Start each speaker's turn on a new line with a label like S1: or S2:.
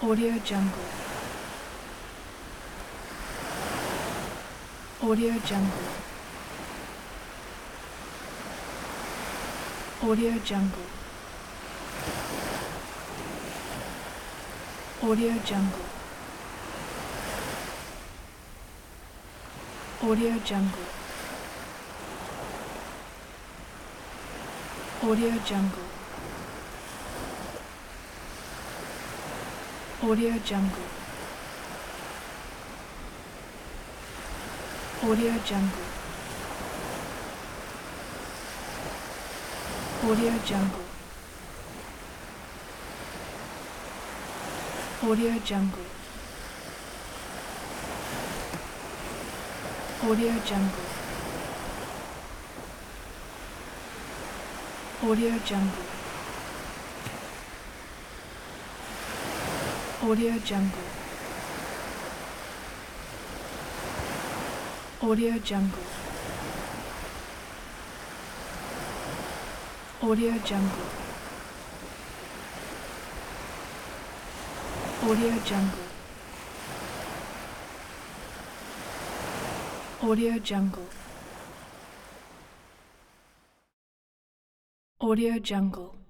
S1: Audio Jungle. Audio Jungle. Audio Jungle. Audio Jungle. Audio Jungle. Audio Jungle. Audio Jungle. Audio Jungle. Audio Jungle. Audio Jungle. Audio Jungle. Audio Jungle. Audio Jungle. Audio Jungle. Audio Jungle. Audio Jungle. Audio Jungle. Audio Jungle.